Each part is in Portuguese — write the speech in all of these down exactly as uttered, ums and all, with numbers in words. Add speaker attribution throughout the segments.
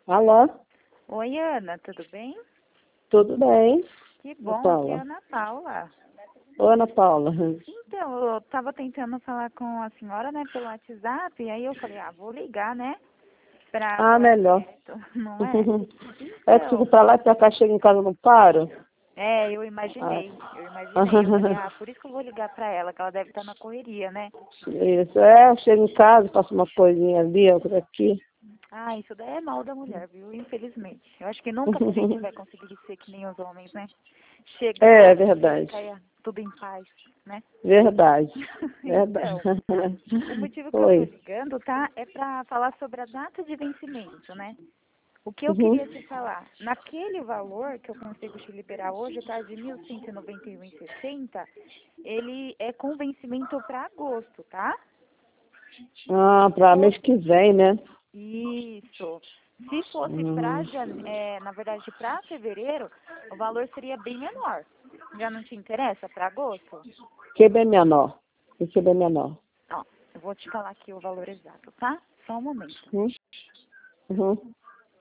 Speaker 1: Alô?
Speaker 2: Oi, Ana, tudo bem?
Speaker 1: Tudo bem?
Speaker 2: Que
Speaker 1: Ana
Speaker 2: bom,
Speaker 1: Paula.
Speaker 2: aqui é Ana Paula.
Speaker 1: Oi, Ana Paula.
Speaker 2: Então, eu tava tentando falar com a senhora, né, pelo WhatsApp, e aí eu falei, ah, vou ligar, né, pra
Speaker 1: Ah,
Speaker 2: falar
Speaker 1: melhor.
Speaker 2: direto, não é?
Speaker 1: É que fico
Speaker 2: Então,
Speaker 1: pra lá e pra cá, chego em casa e não paro.
Speaker 2: é, eu
Speaker 1: Ah.
Speaker 2: imaginei, eu imaginei, eu falei, ah, por isso que eu vou ligar pra ela, que ela deve estar na correria, né?
Speaker 1: Isso, é, eu chego em casa, faço uma coisinha ali, outra aqui.
Speaker 2: Ah, isso daí é mal da mulher, viu? Infelizmente. Eu acho que nunca a gente vai conseguir ser que nem os homens, né? Chegar,
Speaker 1: É, verdade.
Speaker 2: cair tudo em paz, né?
Speaker 1: Verdade.
Speaker 2: Então,
Speaker 1: Verdade.
Speaker 2: o motivo que eu tô
Speaker 1: Oi.
Speaker 2: ligando, tá, é pra falar sobre a data de vencimento, né? O que eu
Speaker 1: Uhum.
Speaker 2: queria te falar, naquele valor que eu consigo te liberar hoje, tá, de mil cento e noventa e um vírgula sessenta, ele é com vencimento para agosto, tá?
Speaker 1: Ah, pra mês que vem, né?
Speaker 2: Isso. Se fosse para,
Speaker 1: Hum.
Speaker 2: é, na verdade, para fevereiro, o valor seria bem menor. Já não te interessa para agosto?
Speaker 1: Que bem menor. Que bem menor.
Speaker 2: Ó, eu vou te falar aqui o valor exato, tá? Só um momento.
Speaker 1: Uhum. Uhum.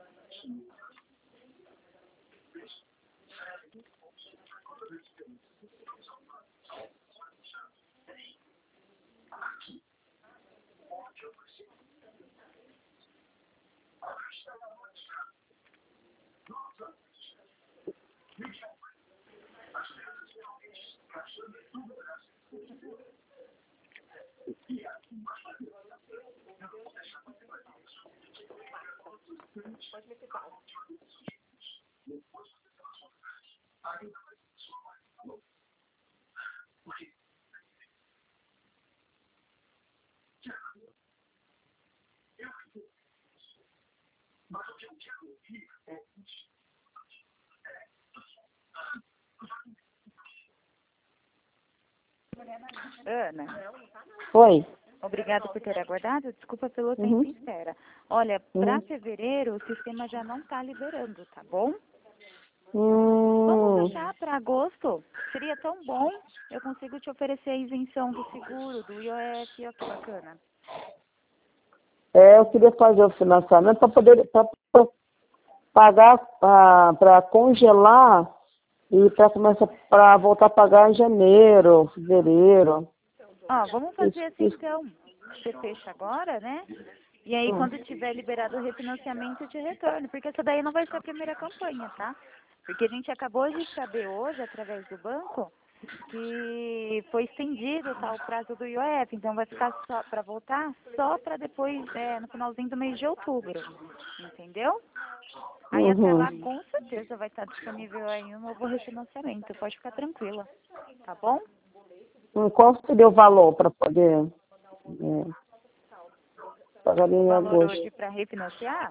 Speaker 2: Ana,
Speaker 1: Oi.
Speaker 2: obrigada por ter aguardado. Desculpa pelo tempo em
Speaker 1: Uhum.
Speaker 2: espera. Olha, para
Speaker 1: Uhum.
Speaker 2: fevereiro o sistema já não está liberando, tá bom? Vamos
Speaker 1: Hum.
Speaker 2: deixar para agosto. Seria tão bom. Eu consigo te oferecer a isenção do seguro, do I O F. Olha que bacana.
Speaker 1: É, eu queria fazer o financiamento para poder pra, pra pagar, para congelar e para começar para voltar a pagar em janeiro, fevereiro.
Speaker 2: Ó, vamos
Speaker 1: Isso,
Speaker 2: fazer assim
Speaker 1: isso.
Speaker 2: então. Você fecha agora, né? E aí,
Speaker 1: Hum.
Speaker 2: quando tiver liberado o refinanciamento, eu te retorno. Porque essa daí não vai ser a primeira campanha, tá? Porque a gente acabou de saber hoje, através do banco, que foi estendido tá, o prazo do I O F. Então, vai ficar só para voltar só para depois, é, no finalzinho do mês de outubro. Entendeu? Aí, até
Speaker 1: Uhum.
Speaker 2: lá, com certeza, vai estar disponível aí um novo refinanciamento. Pode ficar tranquila. Tá bom?
Speaker 1: Hum, Qual seria o valor para poder é, pagar
Speaker 2: O
Speaker 1: em
Speaker 2: valor
Speaker 1: agosto?
Speaker 2: hoje para refinanciar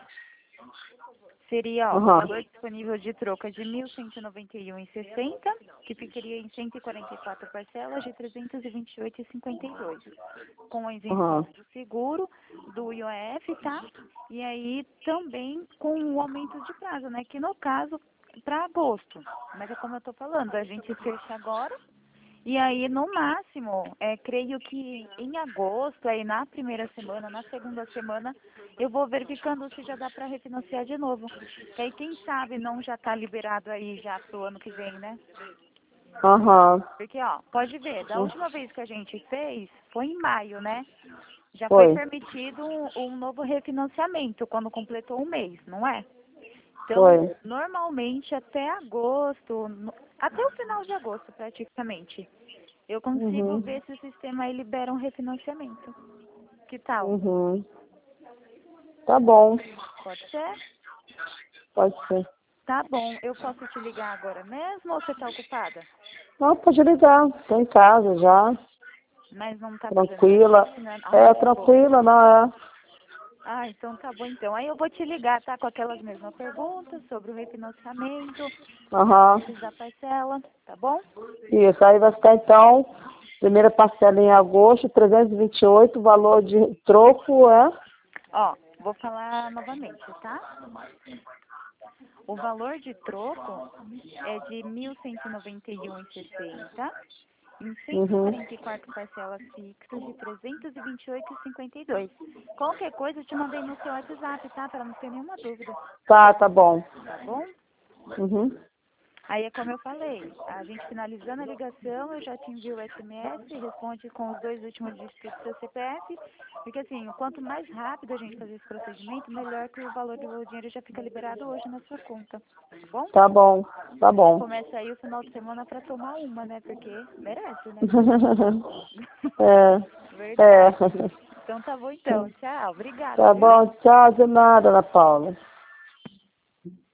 Speaker 2: seria, ó, o
Speaker 1: Uhum.
Speaker 2: valor disponível de troca de mil cento e noventa e um vírgula sessenta, que ficaria em cento e quarenta e quatro parcelas de trezentos e vinte e oito vírgula cinquenta e dois, com a isenção
Speaker 1: Uhum.
Speaker 2: do seguro, do I O F, tá? E aí também com o aumento de prazo, né? Que no caso, para agosto. Mas é como eu tô falando, a gente fecha agora. E aí, no máximo, é, creio que em agosto, aí na primeira semana, na segunda semana, eu vou verificando se já dá para refinanciar de novo. Que aí, quem sabe, não já está liberado aí já pro ano que vem, né?
Speaker 1: Uhum.
Speaker 2: Porque, ó, pode ver, da última vez que a gente fez, foi em maio, né? Já foi
Speaker 1: Foi,
Speaker 2: permitido um, um novo refinanciamento, quando completou um mês, não é? Então,
Speaker 1: foi.
Speaker 2: normalmente até agosto, no- até o final de agosto praticamente, eu consigo
Speaker 1: Uhum.
Speaker 2: ver se o sistema aí libera um refinanciamento. Que tal?
Speaker 1: Uhum. Tá bom,
Speaker 2: Pode ser?
Speaker 1: pode ser.
Speaker 2: Tá bom. Eu posso te ligar agora mesmo ou você tá ocupada?
Speaker 1: Não, pode ligar. Tô em casa já,
Speaker 2: Mas não tá fazendo
Speaker 1: tranquila.
Speaker 2: rotina?
Speaker 1: É,
Speaker 2: Ai, que bom.
Speaker 1: tranquila, não é?
Speaker 2: Ah, então tá bom então. Aí eu vou te ligar, tá? Com aquelas mesmas perguntas sobre o refinanciamento, os
Speaker 1: Aham.
Speaker 2: valores da parcela, tá bom?
Speaker 1: Isso, aí vai ficar então, primeira parcela em agosto, trezentos e vinte e oito, valor de troco é?
Speaker 2: Ó, vou falar novamente, tá? O valor de troco é de mil cento e noventa e um vírgula sessenta em cento e quarenta e quatro parcelas fixas de trezentos e vinte e oito reais e cinquenta e dois centavos. Qualquer coisa eu te mandei no seu WhatsApp, tá? Para não ter nenhuma dúvida.
Speaker 1: Tá, tá bom.
Speaker 2: Tá bom?
Speaker 1: Uhum.
Speaker 2: Aí é como eu falei, a gente finalizando a ligação, eu já te envio o S M S, responde com os dois últimos dígitos do seu C P F, porque assim, quanto mais rápido a gente fazer esse procedimento, melhor que o valor do dinheiro já fica liberado hoje na sua conta, tá bom?
Speaker 1: Tá bom, tá bom.
Speaker 2: Começa aí o final de semana pra tomar uma, né? Porque merece, né?
Speaker 1: É,
Speaker 2: Verdade.
Speaker 1: é.
Speaker 2: Então tá bom então, tchau, obrigada,
Speaker 1: Tá
Speaker 2: viu?
Speaker 1: bom, tchau, de nada, Ana Paula.